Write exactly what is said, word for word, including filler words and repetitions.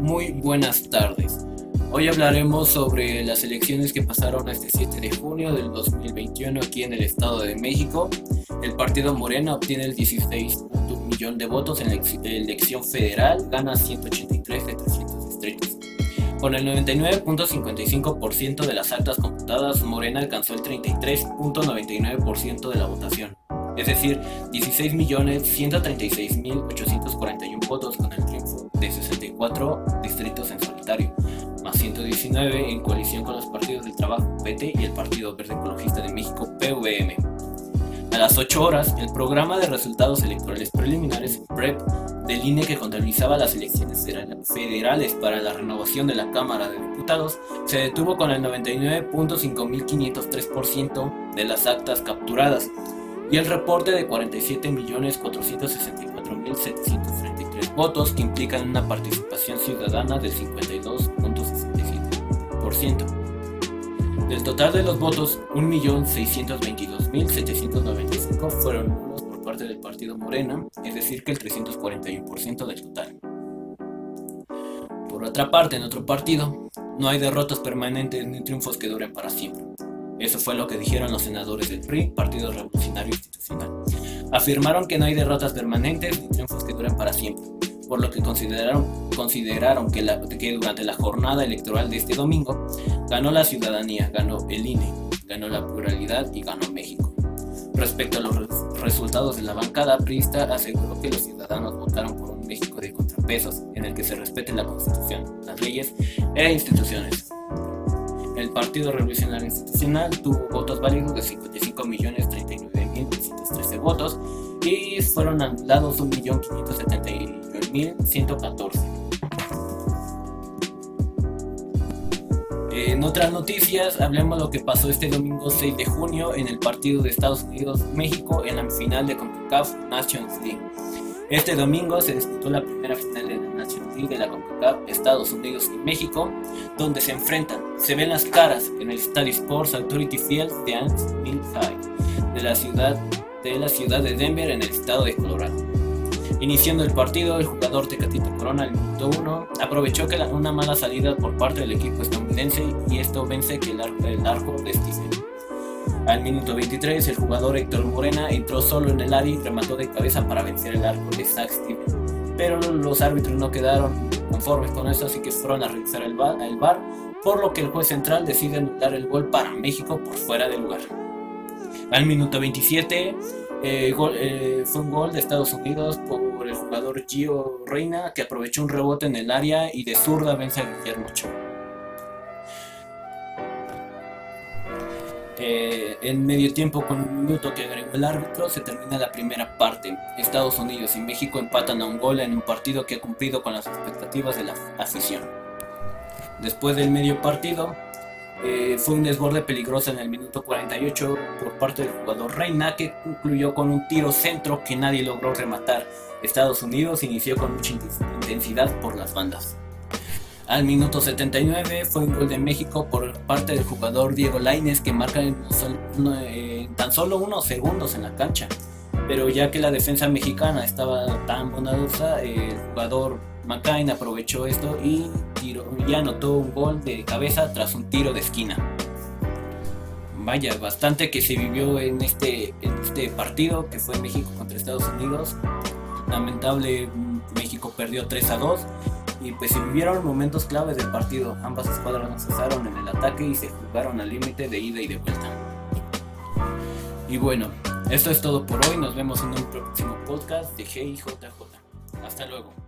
Muy buenas tardes. Hoy hablaremos sobre las elecciones que pasaron este siete de junio del dos mil veintiuno aquí en el Estado de México. El partido Morena obtiene el dieciséis punto uno millón de votos en la elección federal, gana ciento ochenta y tres de trescientos distritos. Con el noventa y nueve punto cincuenta y cinco por ciento de las actas computadas, Morena alcanzó el treinta y tres punto noventa y nueve por ciento de la votación, es decir, dieciséis millones ciento treinta y seis mil ochocientos cuarenta y uno votos, con el triunfo de sesenta y cuatro distritos en solitario, más ciento diecinueve en coalición con los partidos del Trabajo P T y el Partido Verde Ecologista de México P V M. A las ocho horas, el programa de resultados electorales preliminares P R E P del I N E, que contabilizaba las elecciones federales para la renovación de la Cámara de Diputados, se detuvo con el noventa y nueve punto cinco mil quinientos tres por ciento de las actas capturadas y el reporte de cuarenta y siete millones cuatrocientos sesenta y cuatro mil setecientos treinta y tres votos, que implican una participación ciudadana del cincuenta y dos punto sesenta y siete por ciento. Del total de los votos, un millón seiscientos veintidós mil setecientos noventa y cinco fueron nulos por parte del partido Morena, es decir que el trescientos cuarenta y uno por ciento del total. Por otra parte, en otro partido, no hay derrotas permanentes ni triunfos que duren para siempre. Eso fue lo que dijeron los senadores del P R I, Partido Revolucionario Institucional. Afirmaron que no hay derrotas permanentes ni triunfos que duren para siempre, por lo que consideraron, consideraron que, la, que durante la jornada electoral de este domingo ganó la ciudadanía, ganó el I N E, ganó la pluralidad y ganó México. Respecto a los res- resultados de la bancada priista, aseguró que los ciudadanos votaron por un México de contrapesos, en el que se respete la Constitución, las leyes e instituciones. El Partido Revolucionario Institucional tuvo votos válidos de cincuenta y cinco millones treinta y nueve mil trescientos trece votos y fueron anulados un millón quinientos setenta y nueve mil ciento catorce. En otras noticias, hablemos de lo que pasó este domingo seis de junio en el partido de Estados Unidos-México en la final de CONCACAF Nations League. Este domingo se disputó la primera final de la Nations League de la CONCACAF, Estados Unidos y México, donde se enfrentan. Se ven las caras en el Estadio Sports Authority Field de Ants Mill High de la ciudad de la ciudad de Denver, en el estado de Colorado. Iniciando el partido, el jugador Tecatito Corona al minuto uno aprovechó que la, una mala salida por parte del equipo estadounidense, y esto vence que el, ar- el arco de Stephen. Al minuto veintitrés, el jugador Héctor Morena entró solo en el área y remató de cabeza para vencer el arco de Zach Stevens. Pero los árbitros no quedaron conformes con eso, así que fueron a revisar el bar, el bar, por lo que el juez central decide anular el gol para México por fuera de lugar. Al minuto veintisiete, eh, gol, eh, fue un gol de Estados Unidos por el jugador Gio Reyna, que aprovechó un rebote en el área y de zurda vence a Guillermo Ochoa. Eh, en medio tiempo, con un minuto que agregó el árbitro, se termina la primera parte. Estados Unidos y México empatan a un gol en un partido que ha cumplido con las expectativas de la afición. Después del medio partido, eh, fue un desborde peligroso en el minuto cuarenta y ocho por parte del jugador Reina, que concluyó con un tiro centro que nadie logró rematar. Estados Unidos inició con mucha intensidad por las bandas. Al minuto setenta y nueve fue un gol de México por parte del jugador Diego Lainez, que marca en, sol, en tan solo unos segundos en la cancha. Pero ya que la defensa mexicana estaba tan bondadosa, el jugador McCain aprovechó esto y, tiró, y anotó un gol de cabeza tras un tiro de esquina. Vaya, bastante que se vivió en este, en este partido que fue México contra Estados Unidos. Lamentable, México perdió tres a dos. Y pues se vivieron momentos claves del partido. Ambas escuadras no cesaron en el ataque y se jugaron al límite de ida y de vuelta. Y bueno, esto es todo por hoy. Nos vemos en un próximo podcast de G I J J. Hasta luego.